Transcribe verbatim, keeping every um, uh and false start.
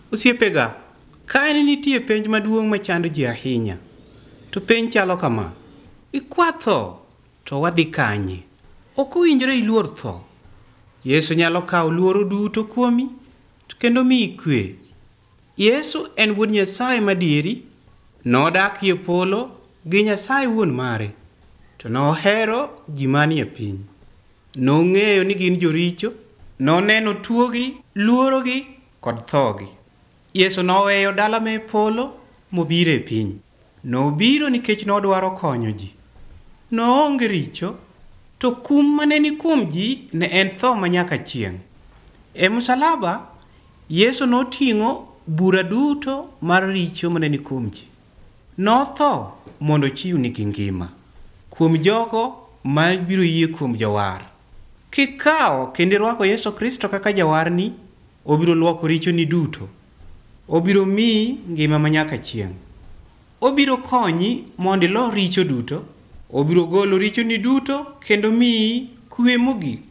Osiepega, ka en nitie penj maduong' machando ji ahinya, to penj chalo kama: ikwa tho, to wadhi kanye? Ok owinjore iluor tho. Yesu nyalo kawo luoro duto kuomi kendo miyi kwe. Yesu en wuod Nyasaye madieri, nodakie polo gi Nyasaye wuon mare, to nohero ji manie piny. Nong'eyo ni gin joricho, noneno tuogi, luorogi kod thogi. Yesu noweyo dala me polo mobiro e piny. Nobiro nikech nodwaro konyo ji. Noonge richo, to kum mane ni kuom ji ne en tho manyaka chieng'. E msalaba, Yesu noting'o bura duto mar richo mane ni kuom ji. Notho mondo chiw nigi ngima kuom jogo ma biro yie kuom jawar. Kikawo kendo irwako Yesu Kristo kaka jawarni, obiro luoko richoni duto. Obiro miyi ngima manyaka chieng'. Obiro konyi mondo ilo richo duto. Obiro golo richoni duto kendo miyi kwe mogik.